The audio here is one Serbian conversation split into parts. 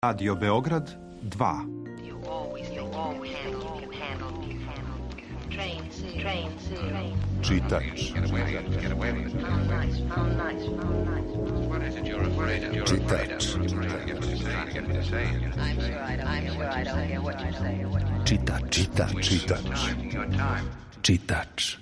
Radio Beograd 2. Čitač. Čitač.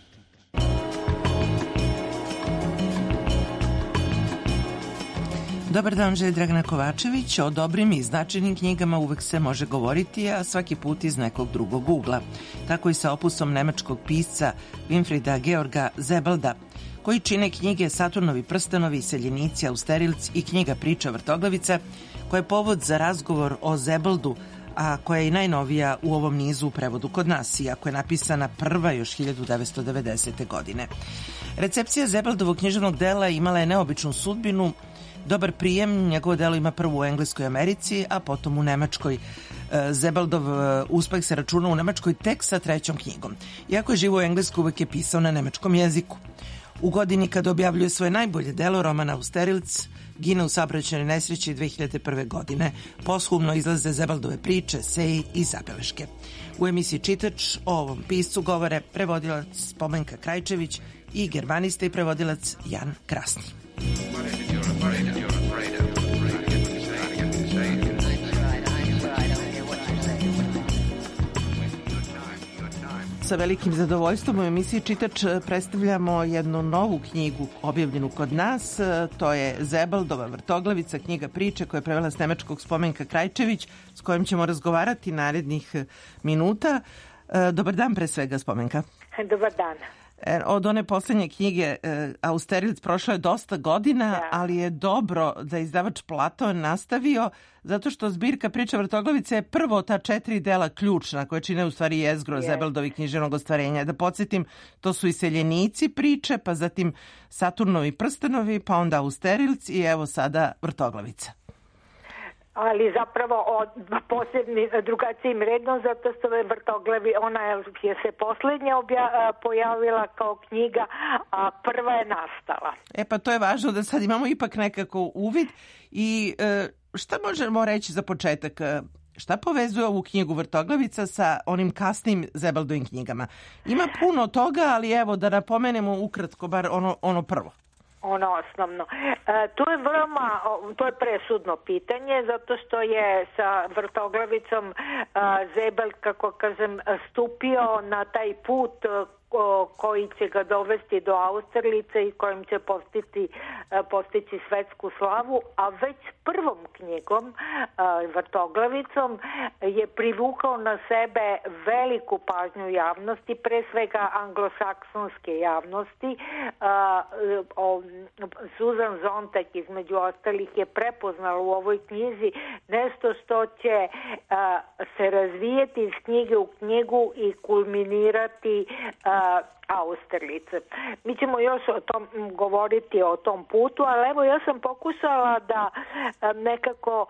Dobar dan, želi Dragana Kovačević. O dobrim i značajnim knjigama uvek se može govoriti, a svaki put iz nekog drugog ugla. Tako i sa opusom nemačkog pisca Winfrieda Georga Sebelda, koji čine knjige Saturnovi prstenovi, Iseljenici, Austerilc i knjiga Priča vrtoglavica, koja je povod za razgovor o Sebeldu, a koja je i najnovija u ovom nizu u prevodu kod nas, iako je napisana prva još 1990. godine. Recepcija Sebeldovog književnog dela imala je neobičnu sudbinu. Dobar prijem, njegovo delo ima prvo u Engleskoj Americi, a potom u Nemačkoj. Sebeldov uspeh se računa u Nemačkoj tek sa trećom knjigom. Iako je živo u Engleskoj, uvek je pisao na nemačkom jeziku. U godini kada objavljuje svoje najbolje delo, roman Austerilc, gine u saobraćajnoj nesreći 2001. godine. Posthumno izlaze Sebeldove priče, seji i zabeleške. U emisiji Čitač o ovom piscu govore prevodilac Spomenka Krajčević i germanista i prevodilac Jan Krasni. Sa velikim zadovoljstvom u emisiji Čitač predstavljamo jednu novu knjigu objavljenu kod nas. To je Sebeldova Vrtoglavica, knjiga priče koja je prevela s nemačkog Spomenka Krajčević, s kojim ćemo razgovarati narednih minuta. Dobar dan pre svega, Spomenka. Dobar dan. Od one poslednje knjige Austerilc prošlo je dosta godina, da. Ali je dobro da izdavač Platon nastavio, zato što zbirka Priča vrtoglavice je prvo ta 4 dela ključna koje čine u stvari jezgro Sebeldovi književnog ostvarenja. Da podsjetim, to su Iseljenici priče, pa zatim Saturnovi prstenovi, pa onda Austerilc i evo sada Vrtoglavica. Ali zapravo posebni drugačijim redom, zato što je Vrtoglavi, ona je se poslednja pojavila kao knjiga, a prva je nastala. Pa to je važno da sad imamo ipak nekako uvid i šta možemo reći za početak? Šta povezuje ovu knjigu Vrtoglavica sa onim kasnim Sebeldovim knjigama? Ima puno toga, ali evo da napomenemo ukratko bar ono prvo. Ono osnovno. To je presudno pitanje, zato što je sa Vrtoglavicom Sebeld, kako kažem, stupio na taj put koji će ga dovesti do Austerlica i kojim će postići svetsku slavu, a već prvom knjigom, Vrtoglavicom, je privukao na sebe veliku pažnju javnosti, pre svega anglosaksonske javnosti. Susan Sontag između ostalih je prepoznala u ovoj knjizi nešto što će se razvijeti iz knjige u knjigu i kulminirati Austerlice. Mi ćemo još govoriti o tom putu, ali evo ja sam pokušala da nekako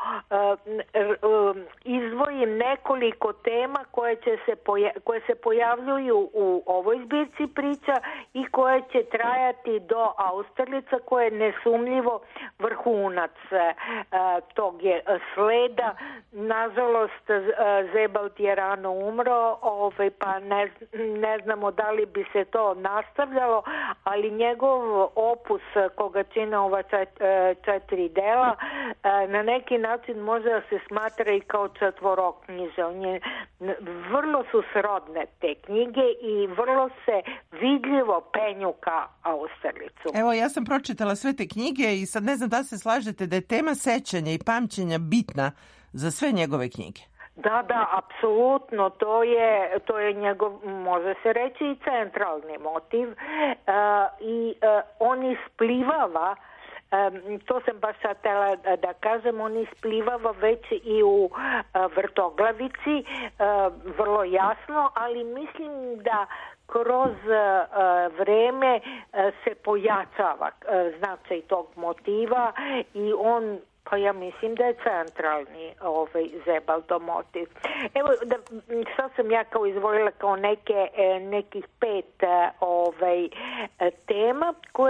izdvojim nekoliko tema koje se pojavljuju u ovoj zbirci priča i koje će trajati do Austerlica, koje je nesumljivo vrhunac tog je sleda. Nažalost, Sebeld je rano umro, pa ne znamo da li bi se to nastavljalo, ali njegov opus koga čine ova 4 dela na neki način može da se smatra i kao četvoroknjiže. Vrlo su srodne te knjige i vrlo se vidljivo penju ka Austerlicu. Evo, ja sam pročitala sve te knjige i sad ne znam da se slažete da je tema sećanja i pamćenja bitna za sve njegove knjige. Da, apsolutno, to je njegov, može se reći, i centralni motiv i on isplivava, to sam baš sad htela da kažem, on isplivava već i u Vrtoglavici, vrlo jasno, ali mislim da kroz vreme se pojačava značaj tog motiva i on, pa ja mislim da je centralni Sebeldov motiv. Evo, sad sam ja kao izvojila kao nekih 5 tema koje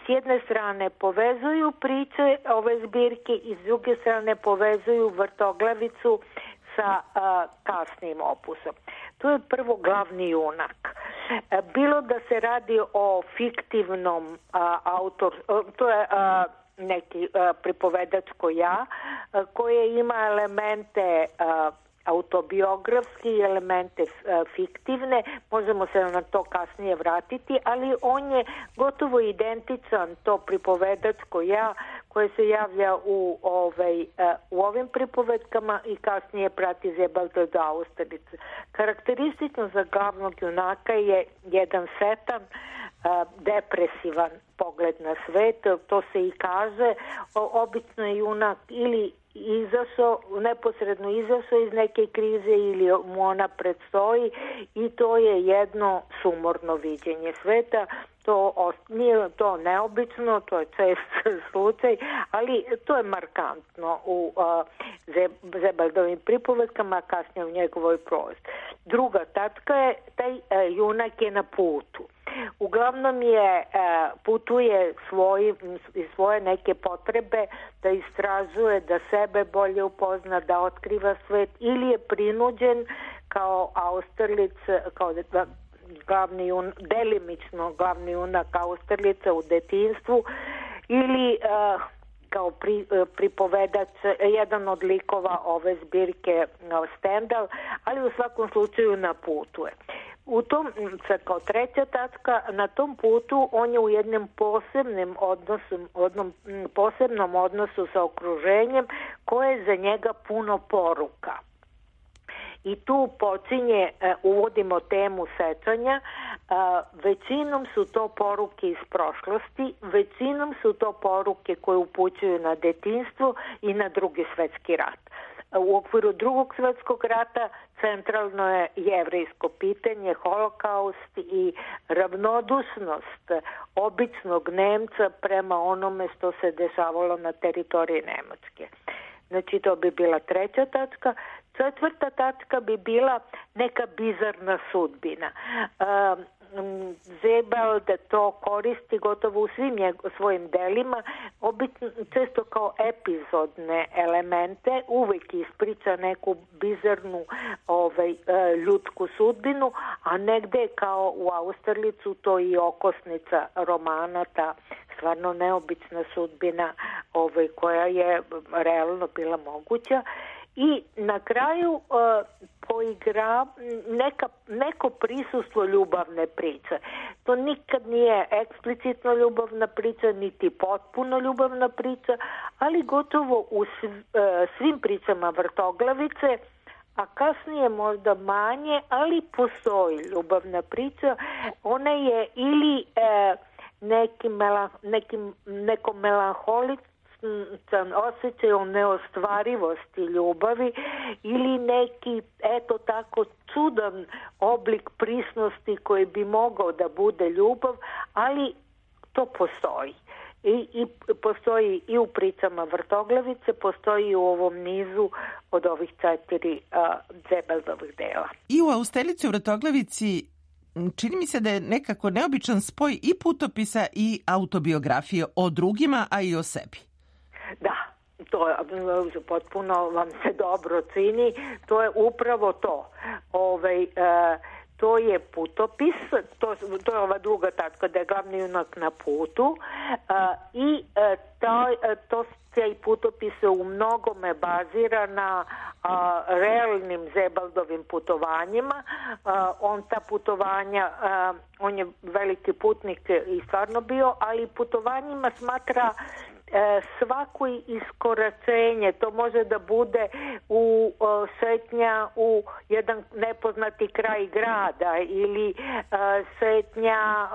s jedne strane povezuju priče ove zbirke i s druge strane povezuju Vrtoglavicu sa kasnim opusom. To je prvo glavni junak. Bilo da se radi o fiktivnom to je neki pripovedačko ja, koje ima elemente autobiografski, elemente fiktivne, možemo se na to kasnije vratiti, ali on je gotovo identičan, to pripovedačko ja koje se javlja u ovim pripovedkama i kasnije prati Zebald do Austerlice. Karakteristično za glavnog junaka je jedan setan, depresivan pogled na svet, to se i kaže, obično je junak ili neposredno izašao iz neke krize ili mu ona predstoji i to je jedno sumorno viđenje sveta. Nije to neobično, to je čest slučaj, ali to je markantno u Zebaldovim pripovedkama, kasnije u njegovoj prozi. Druga tačka je, taj junak je na putu. Uglavnom putuje svoje neke potrebe da istražuje, da sebe bolje upozna, da otkriva svet, ili je prinuđen kao Austerlic, kao delimično glavni junak Austerlica u detinjstvu, ili kao pripovedač, jedan od likova ove zbirke Stendhal, ali u svakom slučaju na putu je. Kao treća tačka, na tom putu on je u jednom posebnom odnosu sa okruženjem koje je za njega puno poruka. I tu uvodimo temu sećanja, većinom su to poruke iz prošlosti, većinom su to poruke koje upućuju na detinjstvo i na Drugi svjetski rat. U okviru Drugog svjetskog rata centralno je jevrejsko pitanje, holokaust i ravnodušnost običnog Nemca prema onome što se dešavalo na teritoriji Nemačke. Znači, to bi bila treća tačka. Četvrta tačka bi bila neka bizarna sudbina. Zebald to koristi gotovo u svim svojim delima, često kao epizodne elemente, uvijek ispriča neku bizarnu ljudsku sudbinu, a negde kao u Austerlicu to i okosnica romana, ta stvarno neobična sudbina koja je realno bila moguća. I na kraju poigra neko prisustvo ljubavne priče. To nikad nije eksplicitno ljubavna priča, niti potpuno ljubavna priča, ali gotovo u svim pričama Vrtoglavice, a kasnije možda manje, ali postoji ljubavna priča. Ona je ili neko melanholično osjećaj o neostvarivosti ljubavi ili neki tako čudan oblik prisnosti koji bi mogao da bude ljubav, ali to postoji. I postoji i u pričama Vrtoglavice, postoji i u ovom nizu od ovih 4 Zebaldovih dela. I u Austerlici u Vrtoglavici čini mi se da je nekako neobičan spoj i putopisa i autobiografije o drugima, a i o sebi. Da, to je potpuno vam se dobro čini, to je upravo to. To je putopis, to je ova druga tačka, da je glavni junak na putu i taj putopis se u mnogome bazira na realnim Zebaldovim putovanjima. Ta putovanja, on je veliki putnik i stvarno bio, ali putovanjima smatra svako iskoračenje. To može da bude šetnja u jedan nepoznati kraj grada ili šetnja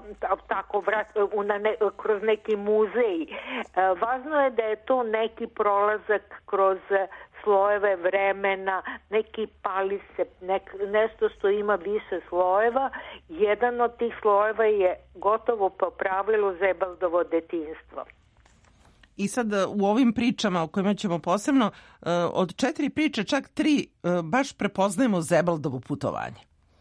kroz neki muzej. Važno je da je to neki prolazak kroz slojeve vremena, neki palice, nešto što ima više slojeva. Jedan od tih slojeva je gotovo po pravilu Zebaldovo detinjstvo. I sad u ovim pričama o kojima ćemo posebno, od 4 priče čak 3 baš prepoznajemo Zebaldovo putovanje.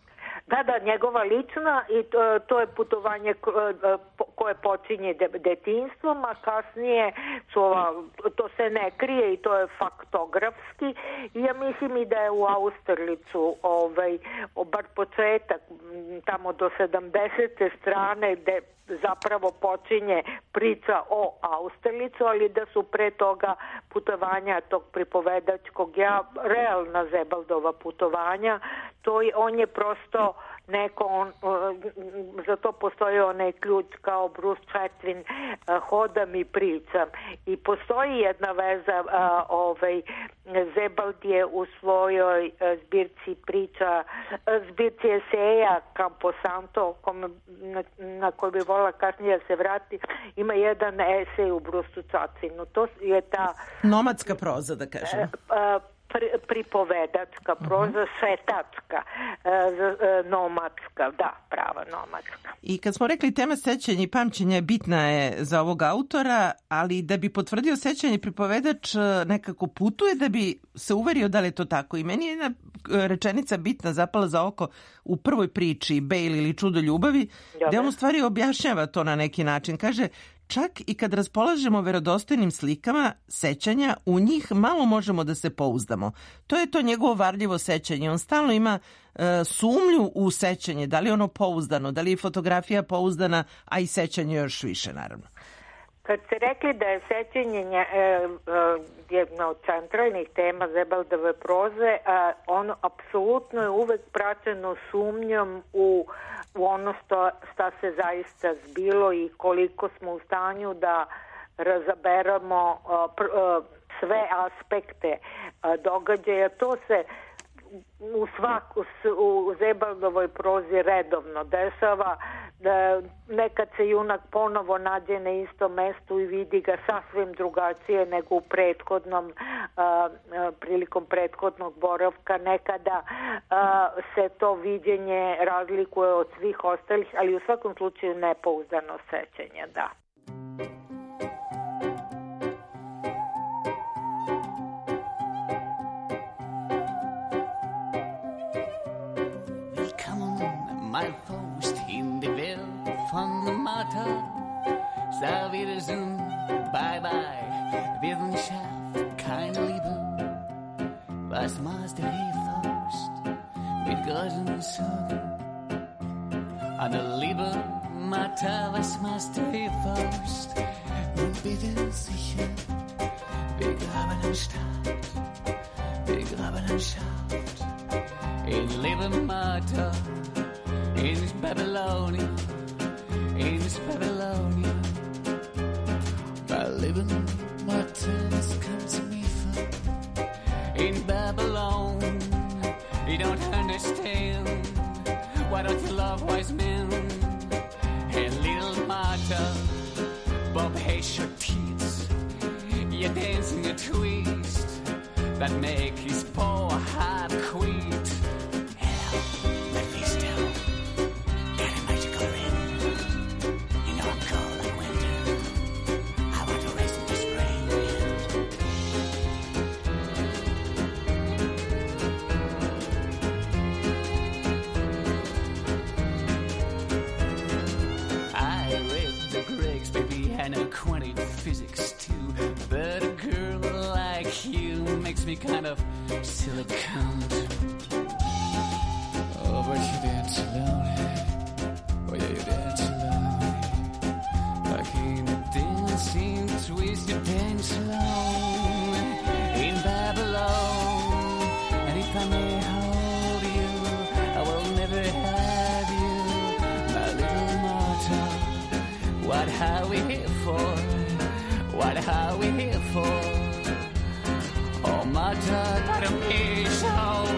Da, njegova lična i to je putovanje koje počinje detinjstvom, a kasnije to se ne krije i to je faktografski. I ja mislim i da je u Austerlicu bar početak tamo do 70. strane gde zapravo počinje priča o Austerlicu, ali da su pre toga putovanja tog pripovedačkog, realna Zebaldova putovanja, on je prosto neko, za to postoji onaj ključ kao Bruce Chatwin, hodam i pričam. I postoji jedna veza, Zebald je u svojoj zbirci priča, zbirci eseja Camposanto, na koji bi volila kasnije se vrati, ima jedan esej u Bruce Chatwinu. To je ta nomadska proza, da kažem. Pripovedačka proza, svetačka, nomadska, prava nomadska. I kad smo rekli tema sećanja i pamćenja bitna je za ovog autora, ali da bi potvrdio sećanje, pripovedač nekako putuje da bi se uverio da li je to tako. I meni je jedna rečenica bitna, zapala za oko u prvoj priči Bale ili Čudo ljubavi, gde on u stvari objašnjava to na neki način. Kaže, čak i kad raspolažemo verodostojnim slikama sećanja, u njih malo možemo da se pouzdamo. To je to njegovo varljivo sećanje. On stalno ima sumnju u sećanje, da li je ono pouzdano, da li je fotografija pouzdana, a i sećanje još više, naravno. Kad ste rekli da je sećanje jedna od centralnih tema Zebaldove proze, ono apsolutno je uvek praćeno sumnjom u ono šta se zaista zbilo i koliko smo u stanju da razaberamo sve aspekte događaja. To se u Zebaldovoj prozi redovno dešava, da nekad se junak ponovo nađe na istom mestu i vidi ga sasvim drugačije nego u prilikom prethodnog boravka. Nekada se to viđenje razlikuje od svih ostalih, ali u svakom slučaju nepouzdano sećanje, da. Auf Wiedersehen, bye bye, Wissenschaft, keine Liebe. Was machst du hier Faust mit großen Sorgen? Eine Liebe, Martha, was machst du hier Faust? Nun bitte sicher, wir graben einen Staat, wir graben einen Schaft. In Liebe, Martha, in Babylonien, in Babylonien. Living Martins come to me from in Babylon. You don't understand. Why don't you love wise men? Hey, little Martha, Bob hates your teeth. You're dancing a twist that make his poor heart quit. Hello, Mephisto. Got a magical ring. You know I'm cold like winter. Acquainted physics too, but a girl like you makes me kind of silicone. Oh, but you dance alone. Oh yeah, you dance alone. Like in a dancing twist, you dance alone in Babylon. And if I may hold you, I will never have you, my little Martha. What are we here for? What are we here for? Oh, Martha, let me show.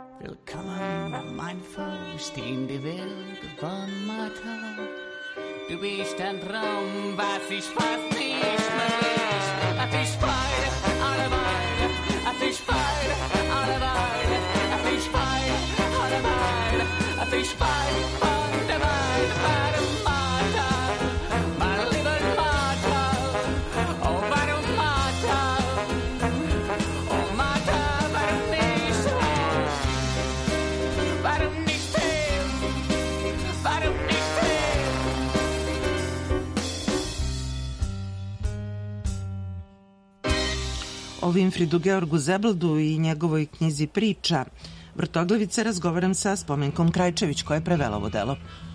In die Welt von Martha, Du bist ein Traum, was ich fast nicht mehr weiß. Es ist Freude, alle Weile. Es ist Freude, alle Weile. Es ist Freude, alle Weile. Es ist Freude von der Weile bei dem Martha. Mein lieber Martha. Oh, warum Martha? Oh, Martha, warum nicht so? Warum nicht hin? Warum nicht hin? O Winfriedu Georgu Zebaldu i njegovoj knjizi Priča Vrtoglavice razgovaram sa Spomenkom Krajčević, koja je prevela ovo delo.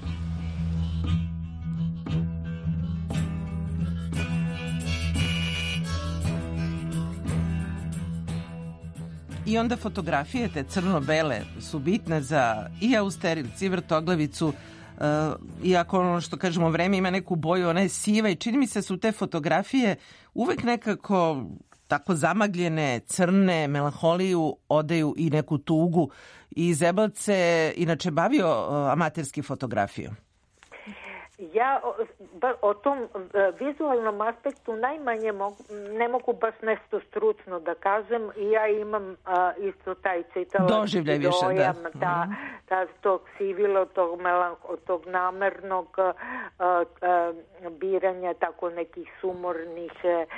I onda fotografije, te crno-bele, su bitne za i Austerlitz i Vrtoglavicu, iako ono što kažemo vreme ima neku boju, ona je siva i čini mi se su te fotografije uvek nekako tako zamagljene, crne, melanholiju, odaju i neku tugu. I Zebald se inače bavio amaterski fotografijom. Ja o tom vizualnom aspektu najmanje ne mogu baš nešto stručno da kažem. Ja imam isto taj doživljaj više, dojam, tog sivilo, tog namernog biranja tako nekih sumornih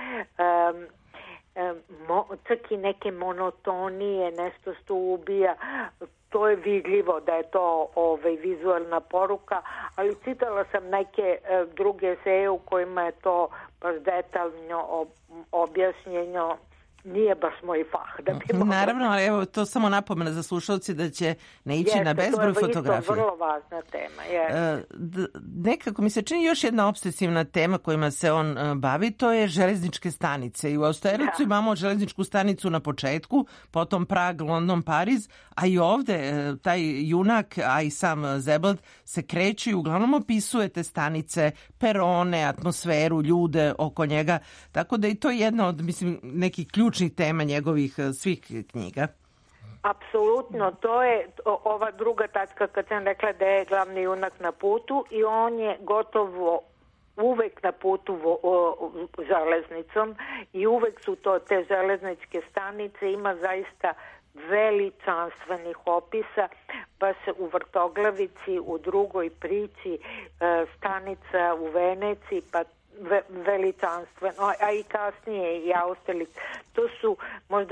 čak i neke monotonije, nešto što ubija. To je vidljivo da je to vizualna poruka, ali čitala sam neke druge eseje u kojima je to baš detaljno objašnjeno. Nije baš moj fah. Da bi naravno, ali evo to samo napomena za slušalci da će ne ići na bezbroj fotografije. To je vrlo važna tema. Nekako mi se čini još jedna obsesivna tema kojima se on bavi, to je železničke stanice. I u Austerlicu imamo železničku stanicu na početku, potom Prag, London, Pariz, a i ovde taj junak, a i sam Zebald se kreće i uglavnom opisuje te stanice, perone, atmosferu, ljude oko njega. Tako da i to je jedna od, mislim, nekih ključnih tema njegovih svih knjiga. Apsolutno, to je ova druga tačka kad sam rekla da je glavni junak na putu i on je gotovo uvek na putu železnicom i uvek su to te železničke stanice, ima zaista veličanstvenih opisa, pa se u Vrtoglavici, u drugoj priči stanica u Veneciji, pa veličanstveno, a i kasnije i Austerlitz. To su možda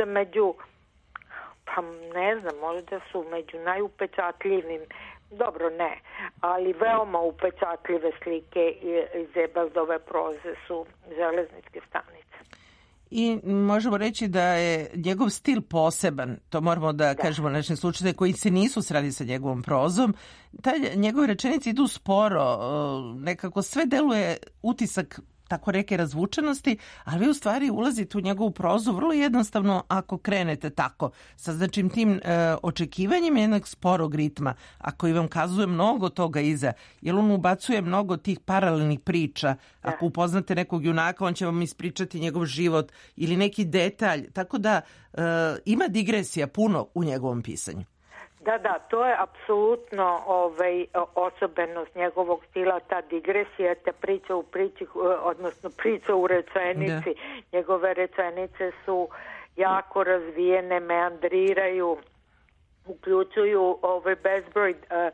možda su među najupečatljivim, dobro ne, ali veoma upečatljive slike iz Zebaldove proze su železničke stanice. I možemo reći da je njegov stil poseban, to moramo da kažemo našim slučajima koji se nisu sreli sa njegovom prozom. Njegove rečenice idu sporo, nekako sve deluje utisak tako reke razvučenosti, ali vi u stvari ulazite u njegovu prozu vrlo jednostavno ako krenete tako, sa značim tim očekivanjem jednog sporog ritma, a koji vam kazuje mnogo toga iza, jer on ubacuje mnogo tih paralelnih priča. Ako upoznate nekog junaka, on će vam ispričati njegov život ili neki detalj, tako da ima digresija puno u njegovom pisanju. Da, to je apsolutno osobenost njegovog stila, ta digresija, ta priča u priči, odnosno priča u rečenici. Da. Njegove rečenice su jako razvijene, meandriraju, uključuju bezbroj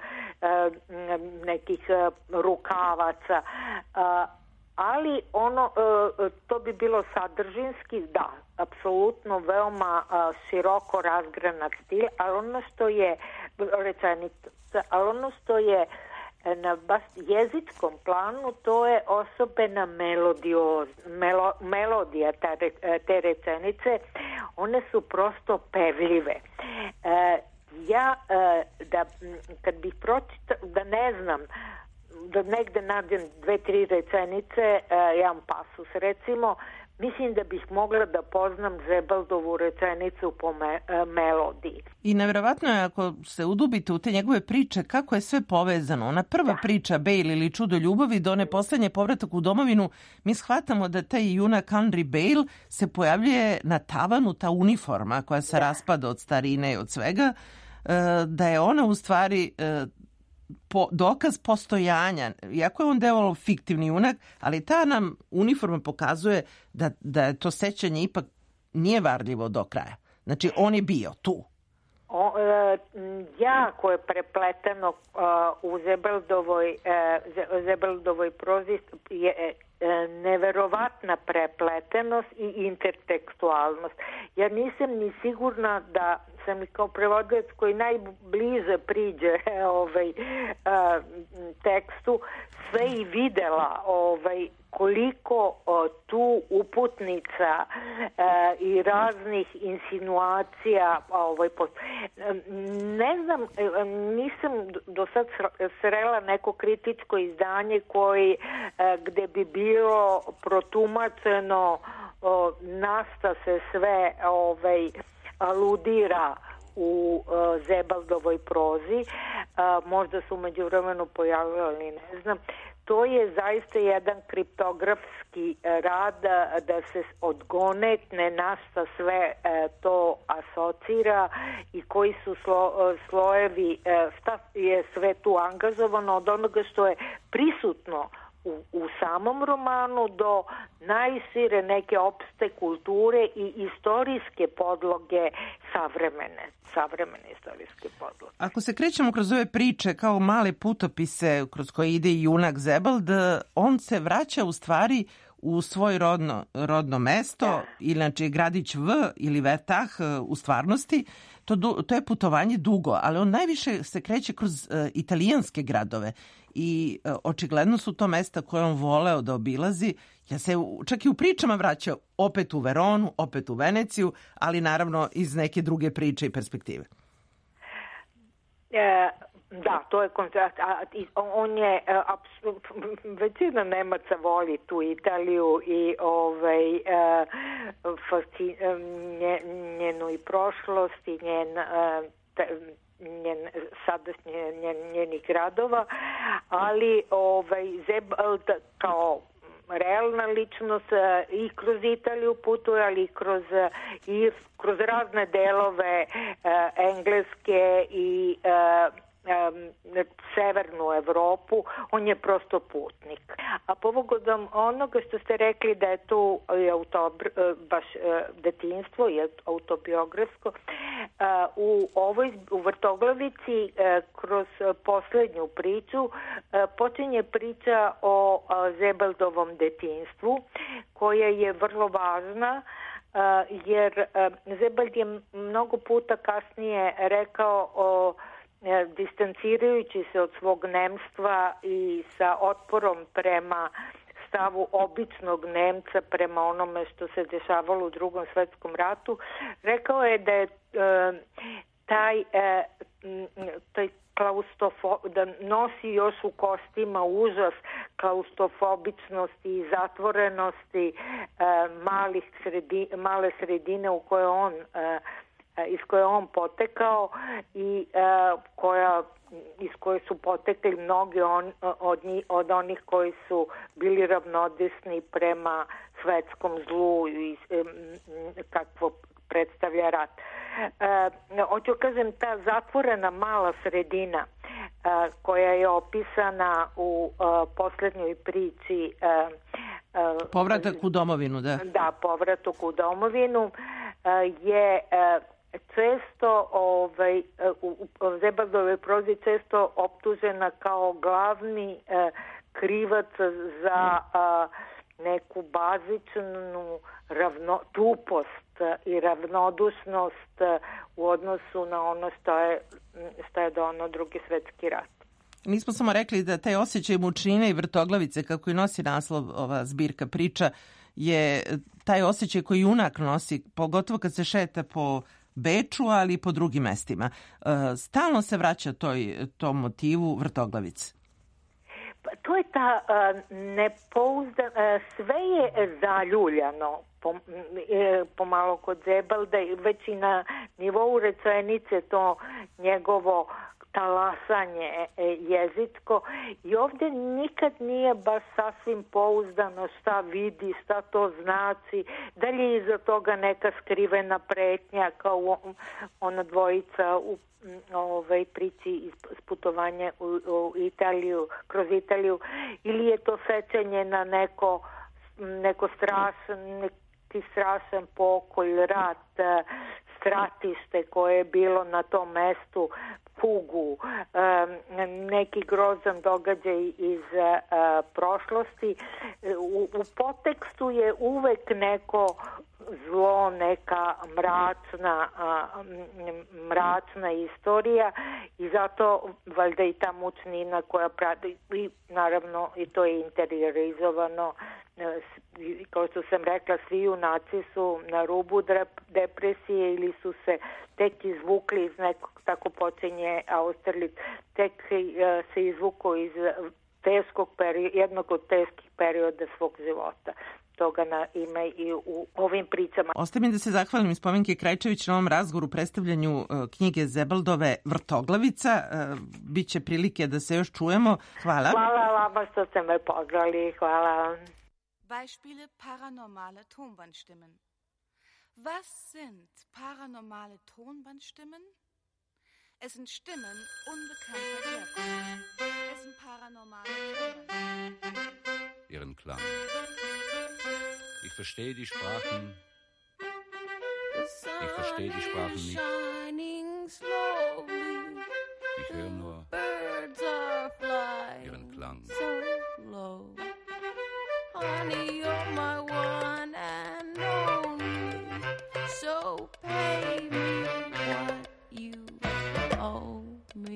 nekih rukavaca, ali to bi bilo sadržinski, apsolutno veoma široko razgranat stil, ali ono što je rečenica, ali ono što je na baš jezičkom planu, to je osobena melodija te rečenice. One su prosto pevljive. Kad bih pročitala, da ne znam, da negde nađem 2-3 rečenice, jedan pasus recimo, mislim da bih mogla da poznam Zebaldovu rečenicu po melodiji. I nevjerovatno je ako se udubite u te njegove priče, kako je sve povezano. Ona prva priča, Bale ili Čudo ljubavi, do one poslednje povratak u domovinu, mi shvatamo da taj junak Henry Bale se pojavljuje na tavanu, ta uniforma koja se raspada od starine i od svega, da je ona u stvari dokaz postojanja, iako je on delovao fiktivni junak, ali ta nam uniforma pokazuje da je to sećanje ipak nije varljivo do kraja. Znači, on je bio tu. Jako je prepleteno u Zebeldovoj prozi je neverovatna prepletenost i intertekstualnost. Ja nisam ni sigurna da sam i kao prevodilac koji najbliže priđe tekstu sve i videla koliko tu uputnica i raznih insinuacija ne znam, nisam do sad srela neko kritičko izdanje gde bi bilo protumačeno nasta se sve aludira u Zebeldovoj prozi, možda su umeđu vremenu pojavili, ali ne znam. To je zaista jedan kriptografski rad da se odgonetne na šta sve to asocira i koji su slojevi, šta je sve tu angažovano od onoga što je prisutno u samom romanu do najšire neke opšte kulture i istorijske podloge savremene istorijske podloge. Ako se krećemo kroz ove priče kao male putopise kroz koje ide i junak Zebald, on se vraća u stvari u svoje rodno mesto, ili znači gradić V ili Vertah u stvarnosti. To je putovanje dugo, ali on najviše se kreće kroz italijanske gradove i očigledno su to mesta koje on voleo da obilazi. Ja se čak i u pričama vraća opet u Veronu, opet u Veneciju, ali naravno iz neke druge priče i perspektive. Da, to je kontrast. On je većina Nemaca voli tu Italiju i njenu i prošlost i njenih gradova, ali Zebald kao realna ličnost i kroz Italiju putuje, ali i kroz razne delove Engleske i severnu Evropu, on je prosto putnik. A povodom onoga što ste rekli da je tu baš detinjstvo i autobiografsko, u Vrtoglavici kroz poslednju priču počinje priča o Zebeldovom detinjstvu, koja je vrlo važna, jer Zebald je mnogo puta kasnije rekao distancirajući se od svog nemstva i sa otporom prema stavu običnog Nemca prema onome što se dešavalo u Drugom svetskom ratu, rekao je da je taj da nosi još u kostima užas klaustrofobičnosti i zatvorenosti male sredine iz koje on potekao i iz koje su potekli mnogi od onih koji su bili ravnodesni prema svetskom zlu i kakvo predstavlja rat. Hoću kažem, ta zatvorena mala sredina koja je opisana u poslednjoj priči Povratak u domovinu, da. Da, povratak u domovinu je često u Zebaldovoj prozi često optužena kao glavni krivac za neku bazičnu tupost i ravnodušnost u odnosu na ono što je donao Drugi svetski rat. Nismo samo rekli da taj osjećaj mučnine i vrtoglavice, kako i nosi naslov ova zbirka priča, je taj osjećaj koji junak nosi, pogotovo kad se šeta po Beču, ali i po drugim mestima. Stalno se vraća tom motivu vrtoglavice. To je ta sve je zaljuljano pomalo kod Zebalda, već i na nivou rečenice to njegovo talasanje jezičko i ovdje nikad nije baš sasvim pouzdano šta vidi, šta to znači, da li je iza toga neka skrivena pretnja kao ona dvojica u priči iz putovanja u Italiju, kroz Italiju, ili je to sećanje na neki strašan pokolj, rat, stratište koje je bilo na tom mestu, kugu, neki grozan događaj iz prošlosti. U podtekstu je uvek neko zlo, neka mračna istorija i zato valjda i ta mučnina koja prati, i naravno i to je interiorizovano, kao što sam rekla, svi junaci su na rubu depresije ili su se tek izvukli iz nekog, tako počinje Austerlitz, tek se izvukao iz jednog od teških perioda svog života. Toga ima i u ovim pričama. Ostaje mi da se zahvalim iz Spomenke Krajčević na ovom razgovoru, predstavljanju knjige Zebeldove Vrtoglavica. Biće prilike da se još čujemo. Hvala. Hvala vama što ste me pozvali. Hvala. Beispiele paranormale Tonbandstimmen. Was sind paranormale Tonbandstimmen? Es sind Stimmen unbekannter Herkunft. Es sind paranormale Tonbandstimmen. Ihren Klang. Ich verstehe die Sprachen. Ich verstehe die Sprachen nicht. Ich höre nur ihren Klang. So low. Honey, you're my one and only. So pay me what you owe me.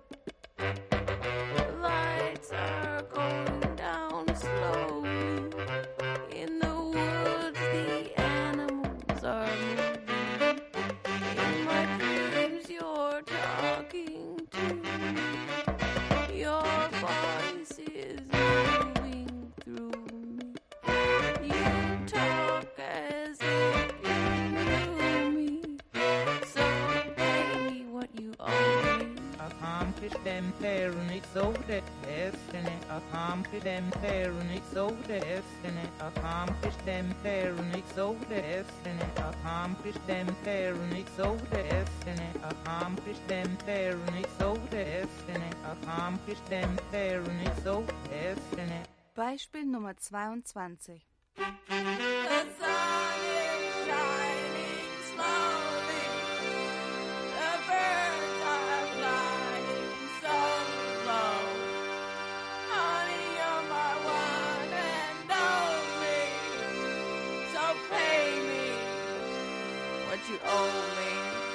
The lights are going down slowly. In the woods, the animals are moving. In my dreams, you're talking to me. Your voice is moving through me. You talk as if you knew me. So pay me what you owe me. Accomplished them fair and it's over destiny. Accomplished them fair and it's over destiny. Accomplished them fair and it's over destiny. Accomplished them fair and it's over destiny. Accomplished them fair and it's over destiny. Accomplished them fair and it's over destiny. Beispiel Nummer 22. You owe me.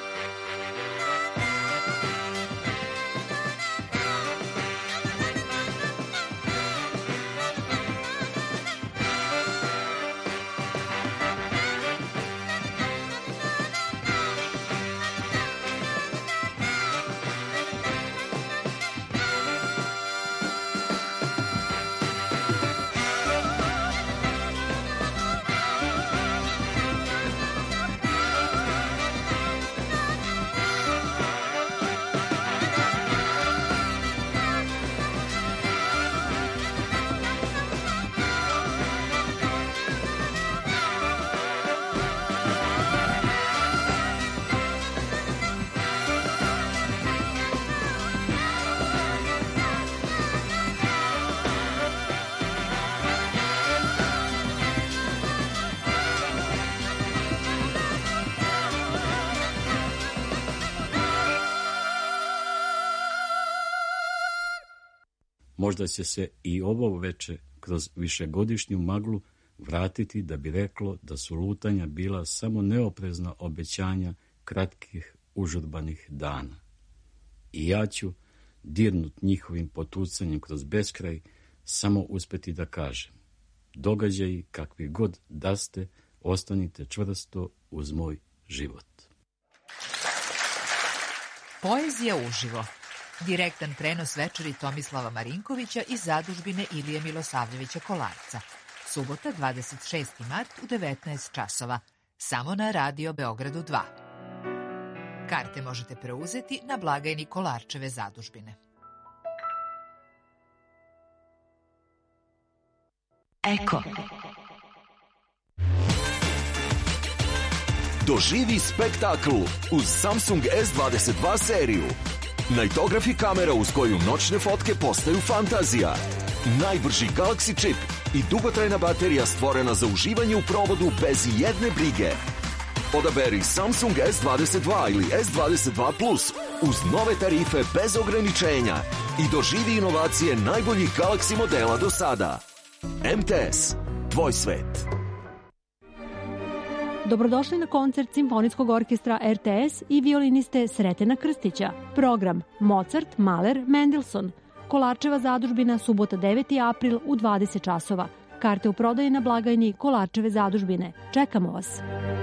Možda će se i ovo veče kroz višegodišnju maglu vratiti da bi reklo da su lutanja bila samo neoprezna obećanja kratkih užurbanih dana. I ja ću, dirnut njihovim potucanjem kroz beskraj, samo uspeti da kažem: događaji kakvi god da ste, ostanite čvrsto uz moj život. Poezija uživo. Direktan prenos večeri Tomislava Marinkovića iz zadužbine Ilije Milosavljevića Kolarca. Subota, 26. mart u 19 časova. Samo na Radio Beogradu 2. Karte možete preuzeti na blagajni Kolarčeve zadužbine. Eko. Doživi spektakl uz Samsung S22 seriju. Nightography kamera uz koju noćne fotke postaju fantazija. Najbrži Galaxy čip i dugotrajna baterija stvorena za uživanje u provodu bez jedne brige. Odaberi Samsung S22 ili S22 Plus uz nove tarife bez ograničenja i doživi inovacije najboljih Galaxy modela do sada. MTS. Tvoj svet. Dobrodošli na koncert Simfonijskog orkestra RTS i violiniste Sretena Krstića. Program Mozart, Mahler, Mendelssohn. Kolarčeva zadužbina, subota 9. april u 20 časova. Karte u prodaji na blagajni Kolarčeve zadužbine. Čekamo vas.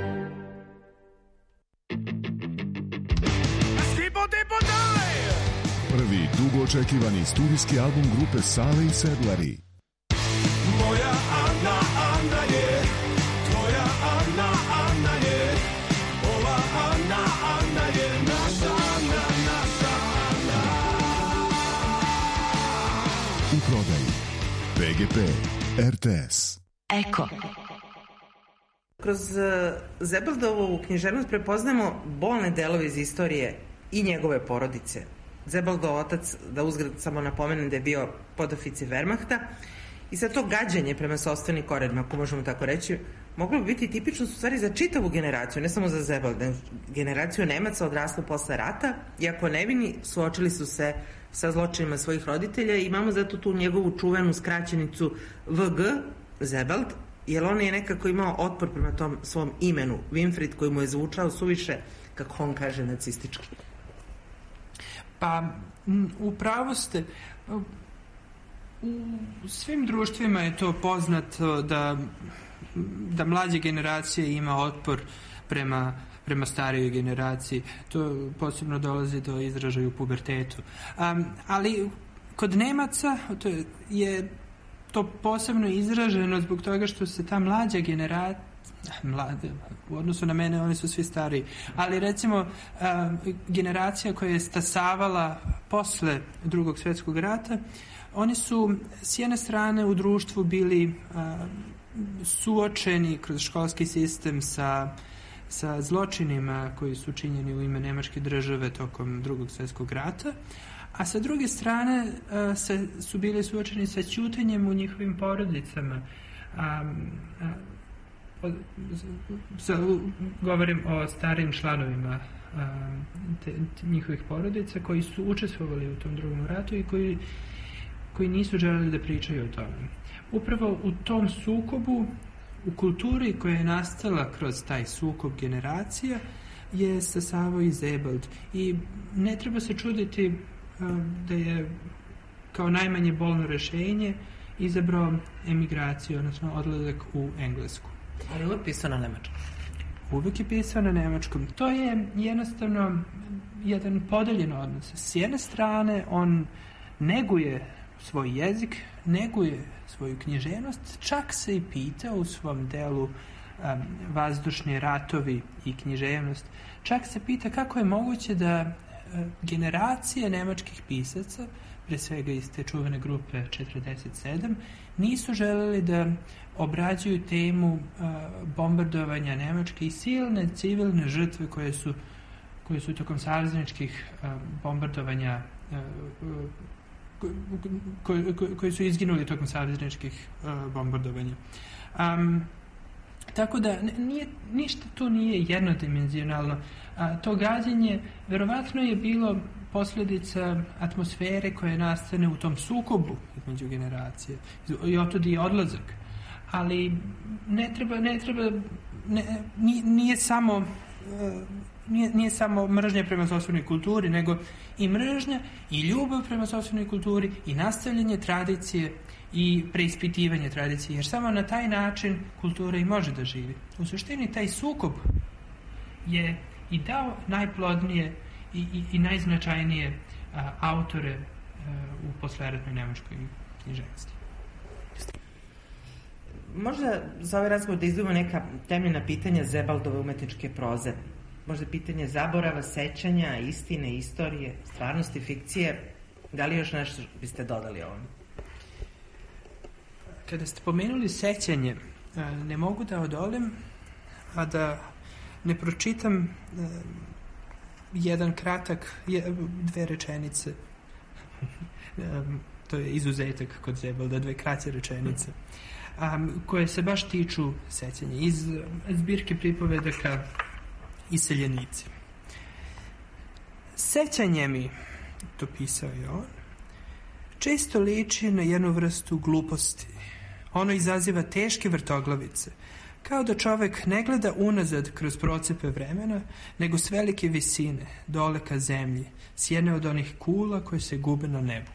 Prvi dugo očekivani studijski album grupe Sale i Sedlari. Moja Ana, Ana je, tvoja Ana, Ana je, ova Ana, Ana je, naša Ana, naša Ana. U prodaji PGP, RTS. Eko. Kroz Zebaldovu književnost prepoznajemo bolne delove iz istorije i njegove porodice. Zebaldov otac, da uzgled samo napomenem da je bio podoficir Wehrmachta, i sad to gađanje prema sopstvenim korenima, ako možemo tako reći, moglo bi biti tipično u stvari za čitavu generaciju, ne samo za Zebalda. Generaciju Nemaca odrasla posle rata, iako nevini, suočili su se sa zločinima svojih roditelja i imamo zato tu njegovu čuvenu skraćenicu VG, Zebald, jer on je nekako imao otpor prema tom svom imenu, Winfried, koji mu je zvučao suviše, kako on kaže, nacistički. Pa, upravo ste. U svim društvima je to poznato da mlađe generacije ima otpor prema starijoj generaciji. To posebno dolazi do izražaja u pubertetu. Ali kod Nemaca je to posebno izraženo zbog toga što se ta mlađa generacija, mlade, u odnosu na mene oni su svi stariji, ali recimo generacija koja je stasavala posle Drugog svjetskog rata, oni su s jedne strane u društvu bili suočeni kroz školski sistem sa zločinima koji su činjeni u ime Nemačke države tokom Drugog svjetskog rata, a sa druge strane su bili suočeni sa ćutanjem u njihovim porodicama. Govorim o starim članovima njihovih porodica koji su učestvovali u tom drugom ratu i koji nisu želeli da pričaju o tome. Upravo u tom sukobu, u kulturi koja je nastala kroz taj sukob generacija, je stasavao i Zebald. I ne treba se čuditi da je kao najmanje bolno rešenje izabrao emigraciju, odnosno odlazak u Englesku. Ali uvijek pisao na nemačkom. Uvijek je pisao na nemačkom. To je jednostavno jedan podeljen odnos. S jedne strane on neguje svoj jezik, neguje svoju književnost, čak se i pita u svom delu Vazdušni ratovi i književnost, čak se pita kako je moguće da generacije nemačkih pisaca, pre svega iz te čuvene grupe 47, nisu želeli da obrađuju temu bombardovanja Nemačke i silne civilne žrtve koje su tokom savezničkih bombardovanja koji su izginuli tokom savezničkih bombardovanja. Tako da ništa tu nije jednodimenzionalno. To gađenje verovatno je bilo posljedica atmosfere koja nastane u tom sukobu između generacije i otud i odlazak. Ali nije samo mržnja prema sopstvenoj kulturi, nego i mržnja i ljubav prema sopstvenoj kulturi i nastavljanje tradicije i preispitivanje tradicije, jer samo na taj način kultura i može da živi. U suštini taj sukob je i dao najplodnije i najznačajnije autore u posleratnoj nemačkoj književnosti. Možda za ovaj razgovor da izdvojimo neka temeljna pitanja Zebaldove umetničke proze. možda pitanje zaborava, sećanja, istine, istorije, stvarnosti, fikcije. Da li još nešto biste dodali ovom? Kada ste pomenuli sećanje, ne mogu da odolim, a da ne pročitam jedan kratak, dve rečenice. To je izuzetak kod Zebalda, dve kraće rečenice, koje se baš tiču sećanja. Iz zbirke pripovedaka Iseljenici. Sećanje mi, to pisao je on, često liči na jednu vrstu gluposti. Ono izaziva teške vrtoglavice, kao da čovek ne gleda unazad kroz procepe vremena, nego s velike visine, dole ka zemlji, s jedne od onih kula koje se gube na nebu.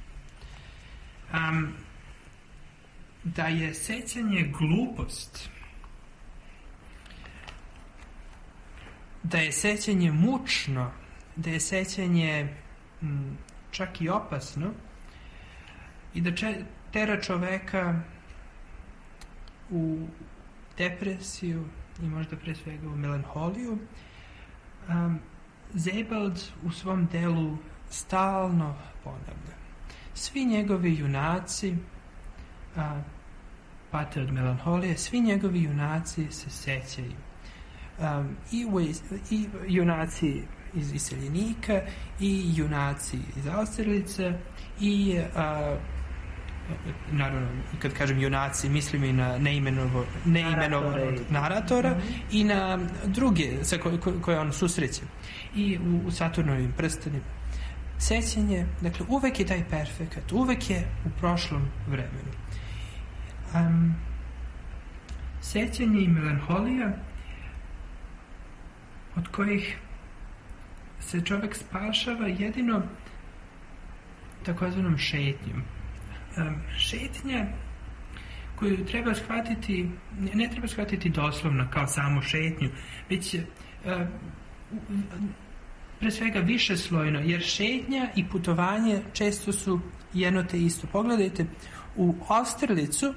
Da je sećanje glupost, da je sećanje mučno, da je sećanje čak i opasno i da tera čoveka u depresiju i možda pre svega u melanholiju, Sebald u svom delu stalno ponavlja. Svi njegovi junaci pate od melanholije, svi njegovi junaci se sećaju. I junaci iz Iseljenika, i junaci iz Austerlice, i naravno, kad kažem junaci, mislim i na neimenovanog naratora i na druge koje on susreće. I u Saturnovim prstenima. Sećanje, dakle, uvek je taj perfekat, uvek je u prošlom vremenu. Sećanje i melanholija od kojih se čovek spašava jedino takozvanom šetnjom. Šetnja koju treba shvatiti, ne treba shvatiti doslovno kao samo šetnju, već pre svega višeslojno, jer šetnja i putovanje često su jedno te isto. Pogledajte, u Austerlicu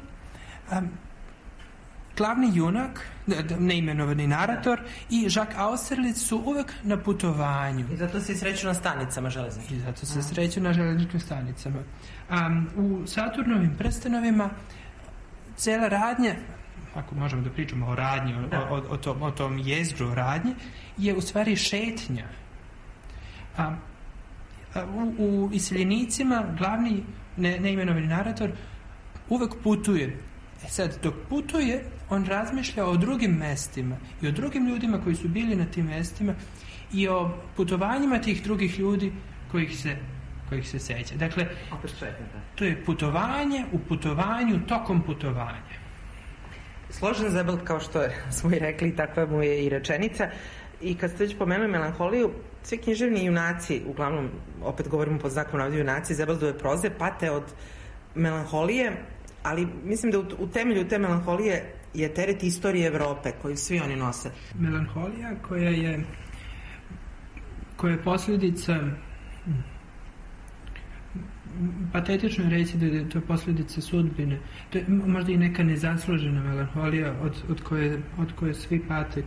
glavni junak, neimenovani narator, i Jacques Austerlitz su uvek na putovanju. I zato se sreću na stanicama železničkim. I zato se sreću na železničkim stanicama. U Saturnovim prstenovima cela radnja, ako možemo da pričamo o radnji, o tom jezgru radnje, je u stvari šetnja. U Iseljenicima glavni neimenovani narator uvek putuje. Sad, dok putuje, on razmišlja o drugim mestima i o drugim ljudima koji su bili na tim mestima i o putovanjima tih drugih ljudi kojih se seća. Dakle, to je putovanje u putovanju, tokom putovanja. Složen Sebald, kao što smo i rekli, takva mu je i rečenica. I kad ste već pomenuli melanholiju, svi književni junaci, uglavnom, opet govorimo pod znakom navoda junaci Sebaldove proze, pate od melanholije, ali mislim da u temelju te melanholije je teret istorije Evrope koju svi oni nose. Melanholija koja je posljedica, patetično je reći da je to posljedica sudbine. To je možda i neka nezaslužena melanholija od koje svi pate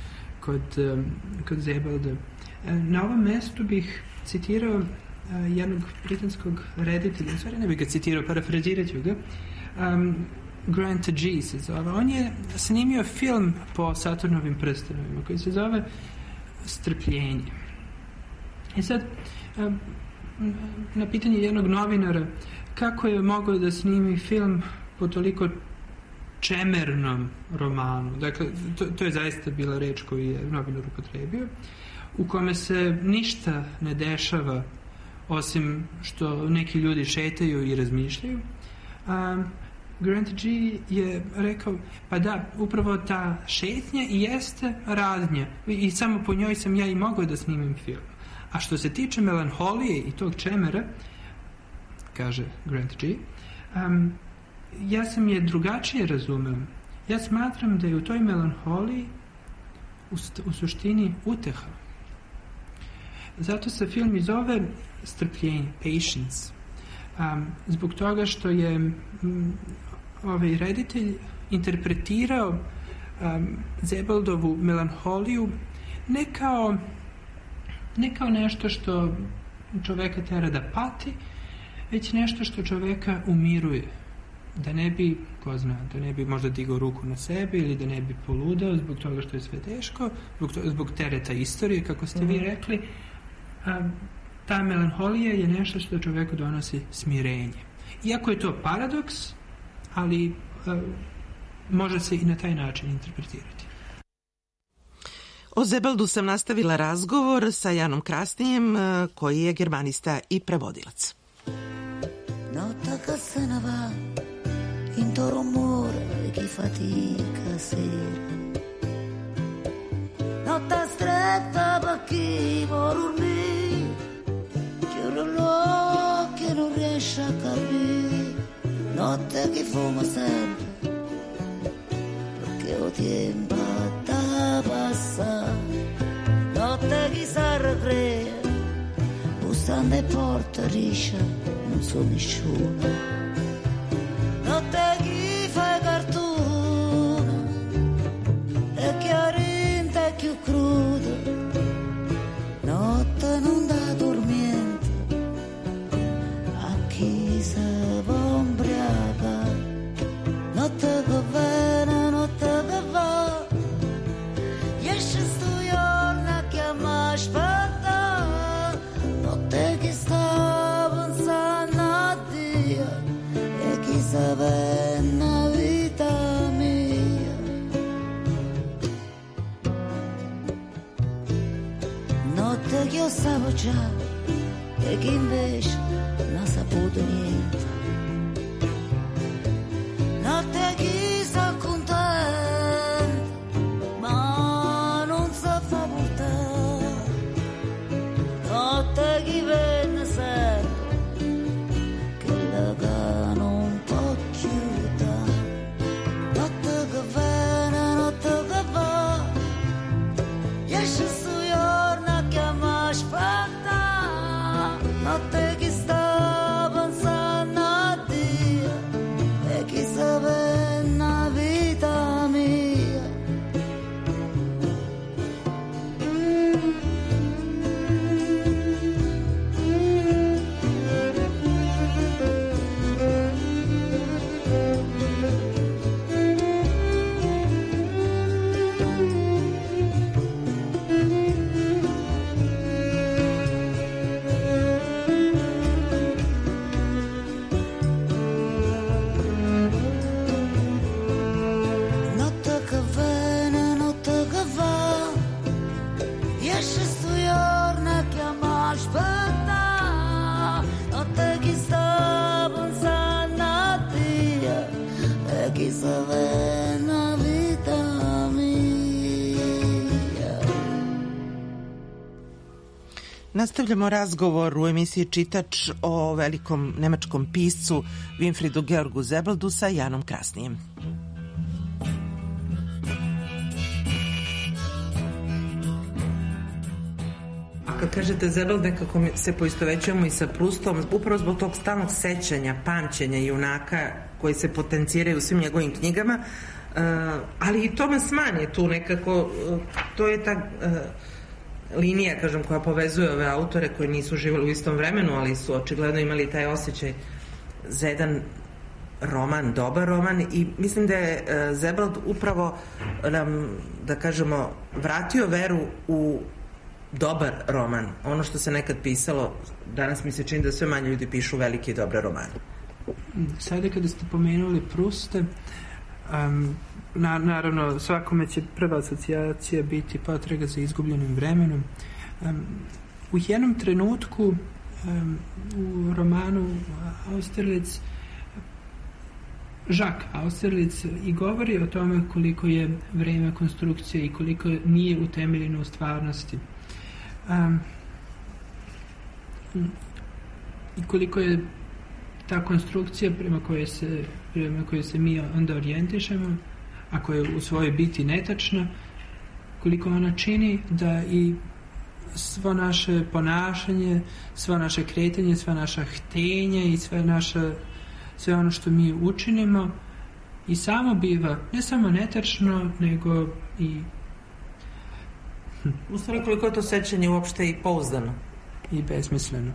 kod Sebalda. Na ovom mestu bih citirao jednog britanskog reditelja, stvari ne bih ga citirao, parafrazirat ću ga, Grant G. se zove. On je snimio film po Saturnovim prstenovima koji se zove Strpljenje. I sad, na pitanje jednog novinara kako je mogao da snimi film po toliko čemernom romanu, dakle, to je zaista bila reč koju je novinar upotrebio, u kome se ništa ne dešava osim što neki ljudi šetaju i razmišljaju. Grant G. je rekao, pa da, upravo ta šetnja i jeste radnja i samo po njoj sam ja i mogao da snimim film. A što se tiče melanholije i tog čemera, kaže Grant G., ja sam je drugačije razumeo. Ja smatram da je u toj melanholiji u suštini uteha. Zato se film i zove Strpljenje, Patience. Zbog toga što je ovaj reditelj interpretirao Sebaldovu melanholiju ne kao nešto što čoveka tera da pati, već nešto što čoveka umiruje. Da ne bi, ko zna, da ne bi možda digao ruku na sebe ili da ne bi poludeo zbog toga što je sve teško, zbog tereta istorije, kako ste vi rekli. Ta melanholija je nešto što čoveku donosi smirenje. Iako je to paradoks, ali može se i na taj način interpretirati. O Zebeldu sam nastavila razgovor sa Janom Krasnijem, koji je germanista i prevodilac. Notte che se ne va, in to rumore chi fatica sera. Notte stretta per chi vuol dormire, chiude l'occhio e non riesce a capire. Notte che fuma sempre, perché ho tempo da passare. Notte che si arrecrea, bussando e porta riscia, non so nessuno. Notte che fa cartone, e chiarente e più crudo. Notte non da dormiente, a chi se va ubriaca. Notte che viene, notte che va, esce sto giorno a chiamare aspetta. Notte che sta pensando a Dio e chi sa una vita mia. Notte che io sapevo già e che invece non ha saputo niente. Notte che sta contenta ma non sa fa portare. Notte che venne sempre che la gana un po' chiuda. Notte che viene, notte che va, esce sto giorno a chiamare aspetta. Notte che sta pensando a Dio e chi sa una vita mia. Notte che viene, notte che va, esce sto giorno a chiamare aspetta. Notte che sta pensando a Dio e chi sa una vita mia. Nastavljamo razgovor u emisiji Čitač o velikom nemačkom piscu Winfriedu Georgu Zebeldu sa Janom Krasnijem. A kad kažete Zebeld, nekako se poistovećujemo i sa Prustom, upravo zbog tog stalnog sećanja, pamćenja junaka koji se potenciraju u svim njegovim knjigama, ali i Thomas Mann je tu nekako, to je ta linija, kažem, koja povezuje ove autore koji nisu živjeli u istom vremenu, ali su očigledno imali taj osjećaj za jedan roman, dobar roman, i mislim da je Zebeld upravo nam, da kažemo, vratio veru u dobar roman. Ono što se nekad pisalo, danas mi se čini da sve manje ljudi pišu velike i dobre romane. Sada kada ste pomenuli Pruste, naravno svakome će prva asocijacija biti potraga za izgubljenim vremenom. U jednom trenutku u romanu Austerlitz, Jacques Austerlitz i govori o tome koliko je vreme konstrukcije i koliko nije utemeljeno u stvarnosti. I koliko je ta konstrukcija prema kojoj se mi onda orijentišemo, a koja je u svojoj biti netačna, koliko ona čini da i svo naše ponašanje, svo naše kretanje, sva naša htenja i sve ono što mi učinimo i samo biva ne samo netačno, nego i U stvari, koliko je to sećanje uopšte i pouzdano? I besmisleno.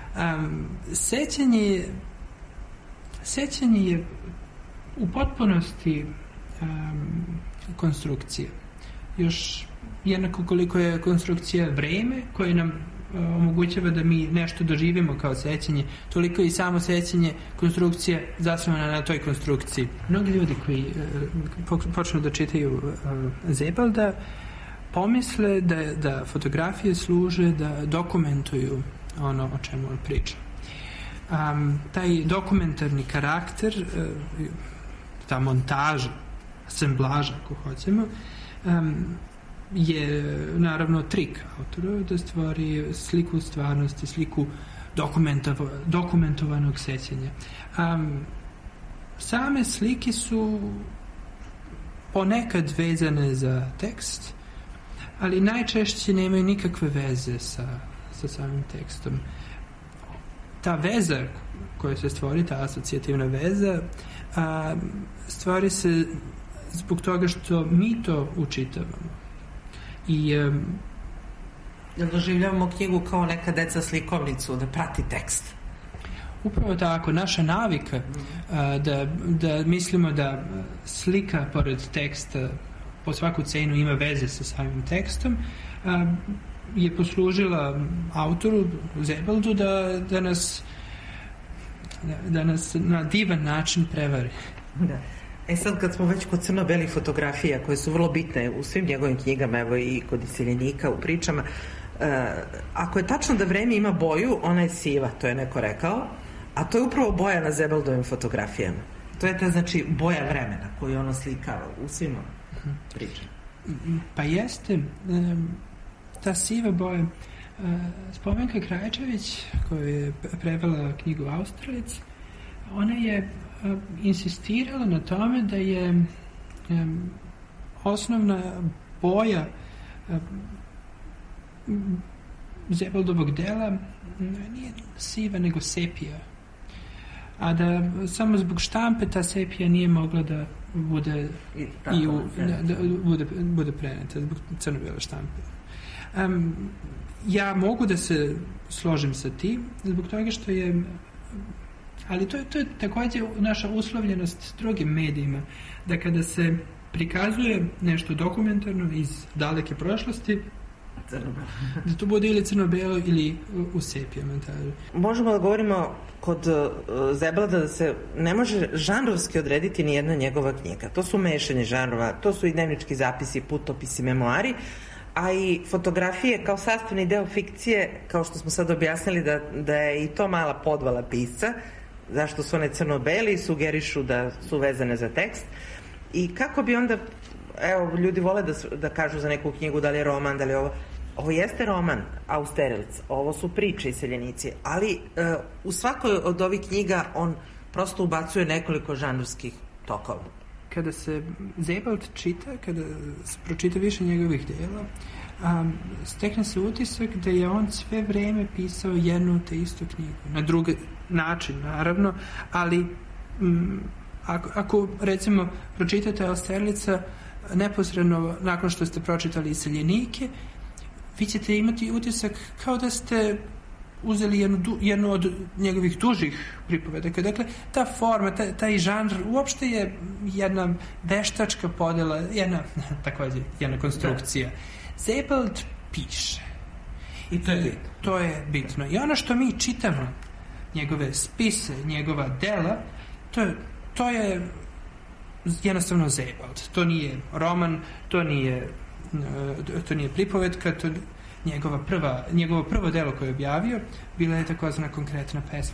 Sećanje je u potpunosti konstrukcija. Još jednako koliko je konstrukcija vreme koje nam omogućava da mi nešto doživimo kao sećanje, toliko i samo sećanje konstrukcija zasnovana na toj konstrukciji. Mnogi ljudi koji počnu da čitaju Zebalda pomisle da fotografije služe da dokumentuju ono o čemu on priča. Taj dokumentarni karakter, ta montaža, asemblaža, ako hoćemo, je naravno trik autora da stvori sliku stvarnosti, sliku dokumentovanog sećanja. Same slike su ponekad vezane za tekst, ali najčešće nemaju nikakve veze sa samim tekstom. Ta veza koja se stvori, ta asocijativna veza, stvori se zbog toga što mi to učitavamo. Jel doživljavamo knjigu kao neka deca slikovnicu, da prati tekst? Upravo tako. Naša navika da mislimo da slika pored teksta po svaku cenu ima veze sa samim tekstom je poslužila autoru Zebaldu da nas na divan način prevari. Da. Sad kad smo već kod crno-belih fotografija koje su vrlo bitne u svim njegovim knjigama, evo i kod Iseljenika u pričama, ako je tačno da vreme ima boju, ona je siva, to je neko rekao, a to je upravo boja na Zebaldovim fotografijama. To je ta, znači, boja vremena koju ono slikava u svim pričama. Pa jeste, ta siva boja. Spomenka Krajčević, koja je prevela knjigu Australic, ona je insistirala na tome da je osnovna boja Zebaldovog dela nije siva nego sepija, a da samo zbog štampe ta sepija nije mogla da bude bude preneta zbog crno-bele štampe. Ja mogu da se složim sa tim zbog toga što je, ali to je također naša uslovljenost drugim medijima, da kada se prikazuje nešto dokumentarno iz daleke prošlosti, da to bude ili crno-belo ili u sepijama. Možemo da govorimo kod Zebalda da se ne može žanrovski odrediti ni jedna njegova knjiga. To su mešanje žanrova, to su i dnevnički zapisi, putopisi, memoari, a i fotografije kao sastavni deo fikcije, kao što smo sad objasnili da je i to mala podvala pisca, zašto su one crno-beli, sugerišu da su vezane za tekst. I kako bi onda, evo, ljudi vole da kažu za neku knjigu da li je roman, da li je ovo jeste roman, Austerlitz, ovo su priče, Iseljenici, ali u svakoj od ovih knjiga on prosto ubacuje nekoliko žanrovskih tokova. Kada se Zebald čita, kada se pročita više njegovih dela, stekne se utisak da je on sve vreme pisao jednu te istu knjigu. Na drugi način, naravno, ali ako recimo pročitate Austerlica neposredno nakon što ste pročitali Iseljenike, vi ćete imati utisak kao da ste uzeli jednu od njegovih dužih pripovedaka. Dakle, ta forma, taj žanr uopšte je jedna veštačka podela, jedna konstrukcija. Zebald piše. I to je bitno. I ono što mi čitamo, njegove spise, njegova dela, to je jednostavno Zebald. To nije roman, to nije pripovetka, njegovo prvo delo koje je objavio bila je takozvana konkretna pesma.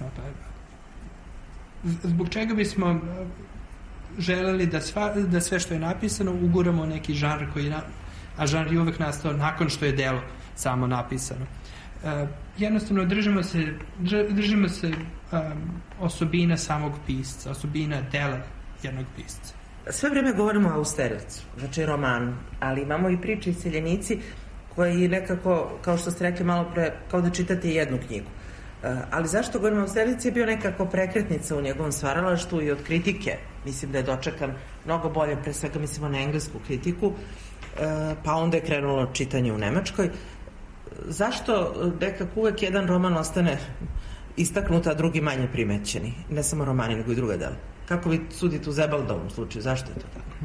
Zbog čega bismo želeli da sve što je napisano uguramo neki žanr a žanr je uvek nastao nakon što je delo samo napisano. Jednostavno držimo se osobina samog pisca, osobina dela jednog pisca. Sve vreme govorimo o Austerlicu, znači romanu, ali imamo i priče Iseljenici koji nekako, kao što ste rekli malo pre, kao da čitate jednu knjigu. Ali zašto govorimo o Austerlici je bio nekako prekretnica u njegovom stvaralaštvu i od kritike. Mislim da je dočekan mnogo bolje, pre svega mislimo na englesku kritiku. pa onda je krenulo čitanje u Nemačkoj. Zašto nekako uvek jedan roman ostane istaknut, a drugi manje primećeni? Ne samo romani, nego i druga dela. Kako vi sudite u Zebaldovom slučaju? Zašto je to tako?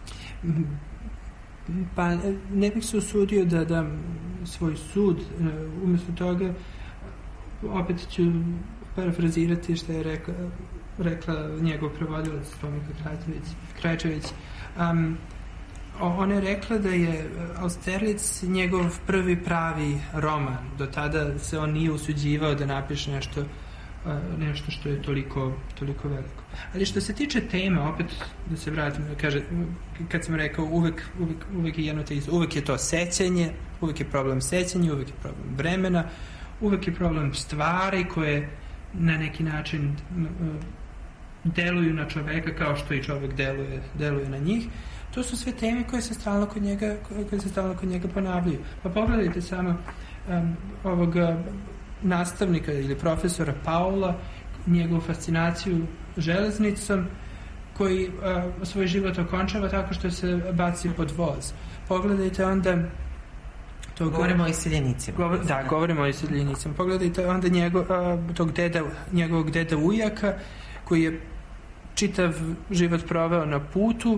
Pa ne bih se usudio da dam svoj sud. Umjesto toga opet ću parafrazirati što je rekla njegov prevodilac Tomika Krajčević. Ona je rekla da je Austerlitz njegov prvi pravi roman. Do tada se on nije usuđivao da napiše nešto što je toliko veliko. Ali što se tiče teme, opet da se vratim, kaže, kad sam rekao uvek je jedno te isto, uvek je to sećanje, uvek je problem sećanja, uvek je problem vremena, uvek je problem stvari koje na neki način deluju na čoveka kao što i čovek deluje na njih. To su sve teme koje se stalno kod njega ponavljaju. Pa pogledajte samo ovog nastavnika ili profesora Paula, njegovu fascinaciju železnicom, koji svoj život okončava tako što se baci pod voz. Pogledajte onda govorimo o iseljenicima. Govorimo o iseljenicima. Pogledajte onda njegovog deda ujaka, koji je čitav život proveo na putu,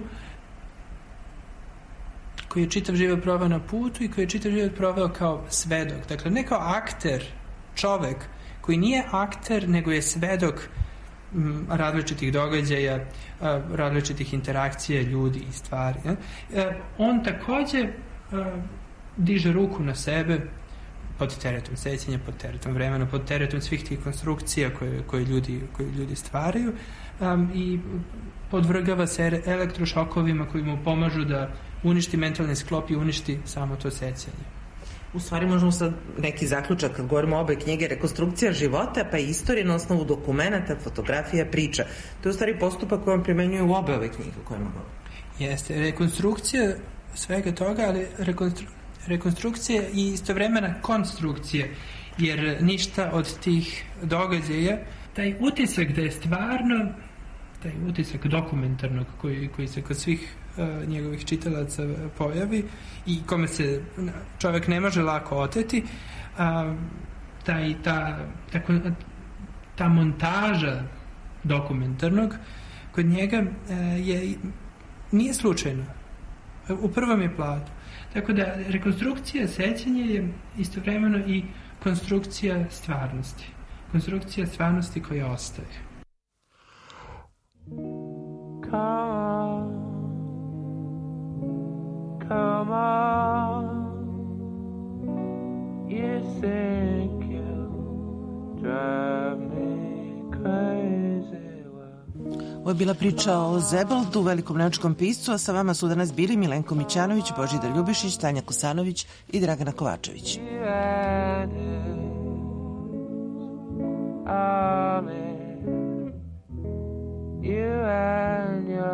i koji je čitav život proveo kao svedok. Dakle, ne kao akter, čovek koji nije akter, nego je svedok različitih događaja, različitih interakcija ljudi i stvari. On takođe diže ruku na sebe pod teretom sećanja, pod teretom vremena, pod teretom svih tih konstrukcija koje ljudi stvaraju, i podvrgava se elektrošokovima koji mu pomažu da uništi mentalni sklop i uništi samo to sećanje. U stvari možemo sad neki zaključak kad govorimo o obe knjige, rekonstrukcija života pa i istorije na osnovu dokumenta, fotografija, priča. To je u stvari postupak koji on primenjuje u obe ove knjige o kojima govorimo. Jeste, rekonstrukcija svega toga, ali rekonstrukcija i istovremena konstrukcija, jer ništa od tih događaja, taj utisak da je stvarno, taj utisak dokumentarnog koji se kod svih njegovih čitalaca pojavi i kome se čovjek ne može lako oteti, ta montaža dokumentarnog kod njega nije slučajno. U prvom je platu. Tako da rekonstrukcija sećanja je istovremeno i konstrukcija stvarnosti. Konstrukcija stvarnosti koja ostaje. Come on, you think you drive me crazy. Ovo je bila priča o Zebaldu, velikom nemačkom piscu, a sa vama su danas bili Milenko Mićanović, Božidar Ljubišić, Tanja Kosanović i Dragana Kovačević. You and your